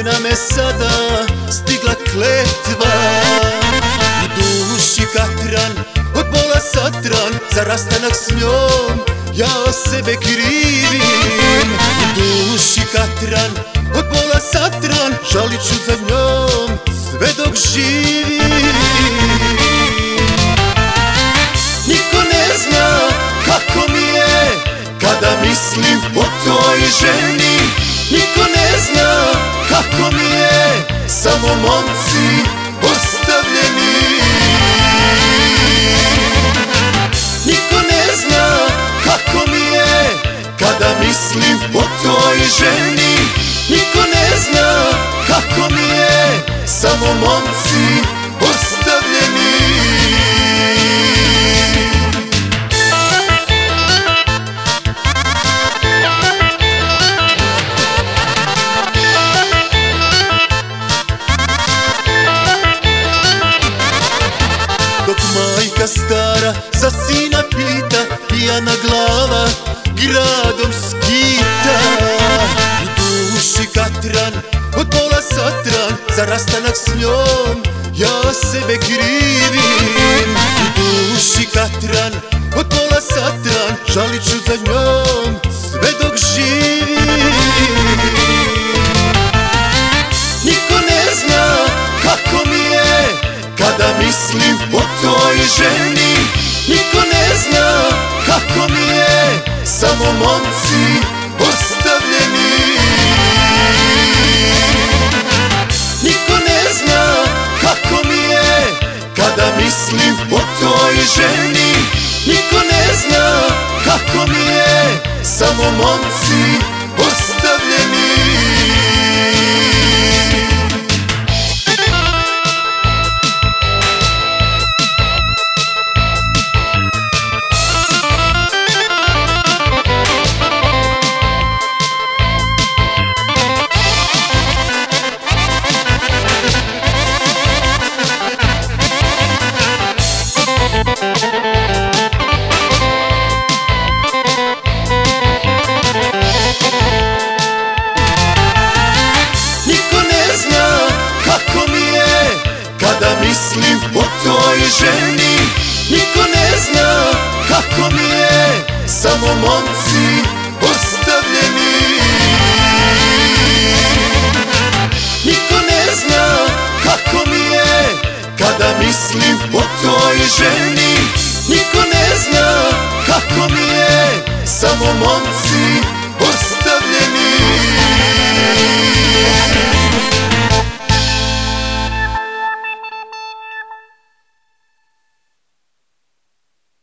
nam je sada stigla kletva. U duši katran, od bola satran, za rastanak s njom ja sebe krivim. U duši katran, od bola satran, žalit ću za njom sve dok živim. Niko ne zna kako mi je kada mislim o toj ženi. Niko ne zna kako mi je, samo momci ostavljeni. Niko ne zna kako mi je kada mislim o toj ženi. Niko ne zna kako mi je, samo momci ostavljeni. Dok majka stara za sina pita, pijana glava gradom skita. U duši katran, od bola satran, za rastanak s njom ja sebe krivim. U duši katran, od bola satran, žalit ću za njom sve dok živim. Niko ne zna kako mi je kada mislim o toj ženi. Niko ne zna kako mi je, samo momci ostavljeni. Niko ne zna kako mi je kada mislim o toj ženi. Niko ne zna kako mi je, samo momci ostavljeni. Kada mislim o toj ženi, niko ne zna kako mi je, samo momci ostavljeni. Niko ne zna kako mi je, kada mislim o toj ženi. Niko ne zna kako mi je, samo momci ostavljeni.